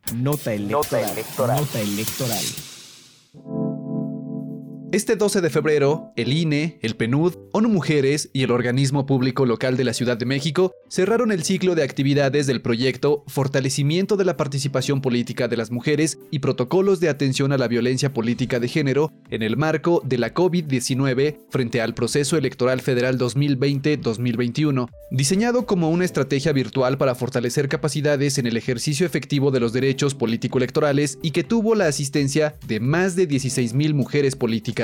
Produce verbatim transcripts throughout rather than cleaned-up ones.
Nota electoral. Nota electoral. Nota electoral. Este doce de febrero, el I N E, el P N U D, ONU Mujeres y el Organismo Público Local de la Ciudad de México cerraron el ciclo de actividades del proyecto Fortalecimiento de la Participación Política de las Mujeres y Protocolos de Atención a la Violencia Política de Género en el marco de la COVID diecinueve frente al Proceso Electoral Federal dos mil veinte dos mil veintiuno, diseñado como una estrategia virtual para fortalecer capacidades en el ejercicio efectivo de los derechos político-electorales y que tuvo la asistencia de más de dieciséis mil mujeres políticas.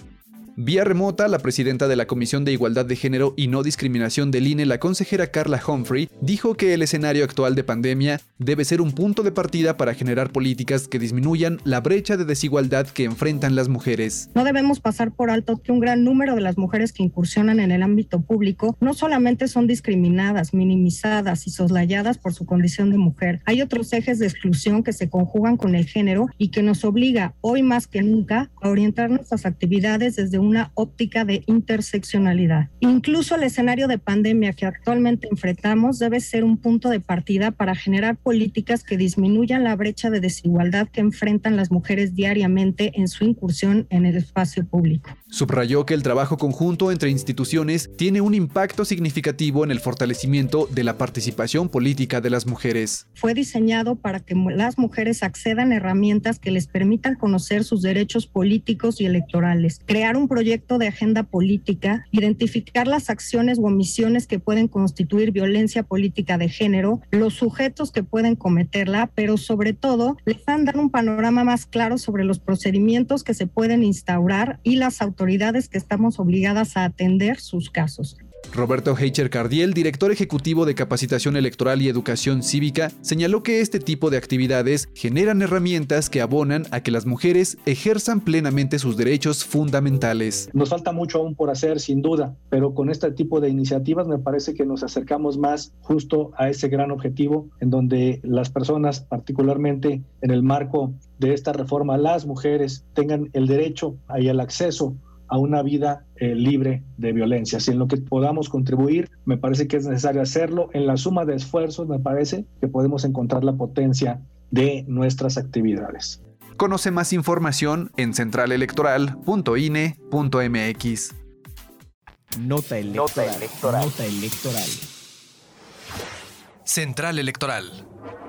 Vía remota, la presidenta de la Comisión de Igualdad de Género y No Discriminación del I N E, la consejera Carla Humphrey, dijo que el escenario actual de pandemia debe ser un punto de partida para generar políticas que disminuyan la brecha de desigualdad que enfrentan las mujeres. No debemos pasar por alto que un gran número de las mujeres que incursionan en el ámbito público no solamente son discriminadas, minimizadas y soslayadas por su condición de mujer. Hay otros ejes de exclusión que se conjugan con el género y que nos obliga, hoy más que nunca, a orientar nuestras actividades desde un una óptica de interseccionalidad. Incluso el escenario de pandemia que actualmente enfrentamos debe ser un punto de partida para generar políticas que disminuyan la brecha de desigualdad que enfrentan las mujeres diariamente en su incursión en el espacio público. Subrayó que el trabajo conjunto entre instituciones tiene un impacto significativo en el fortalecimiento de la participación política de las mujeres. Fue diseñado para que las mujeres accedan a herramientas que les permitan conocer sus derechos políticos y electorales, crear un proyecto de agenda política, identificar las acciones o omisiones que pueden constituir violencia política de género, los sujetos que pueden cometerla, pero sobre todo les van a dar un panorama más claro sobre los procedimientos que se pueden instaurar y las autoridades que estamos obligadas a atender sus casos. Roberto Heicher Cardiel, director ejecutivo de Capacitación Electoral y Educación Cívica, señaló que este tipo de actividades generan herramientas que abonan a que las mujeres ejerzan plenamente sus derechos fundamentales. Nos falta mucho aún por hacer, sin duda, pero con este tipo de iniciativas me parece que nos acercamos más justo a ese gran objetivo en donde las personas, particularmente en el marco de esta reforma, las mujeres tengan el derecho y el acceso a una vida eh, libre de violencia. Si en lo que podamos contribuir, me parece que es necesario hacerlo. En la suma de esfuerzos, me parece que podemos encontrar la potencia de nuestras actividades. Conoce más información en central electoral punto i n e punto m x. Nota electoral. Nota electoral. Nota electoral. Central Electoral.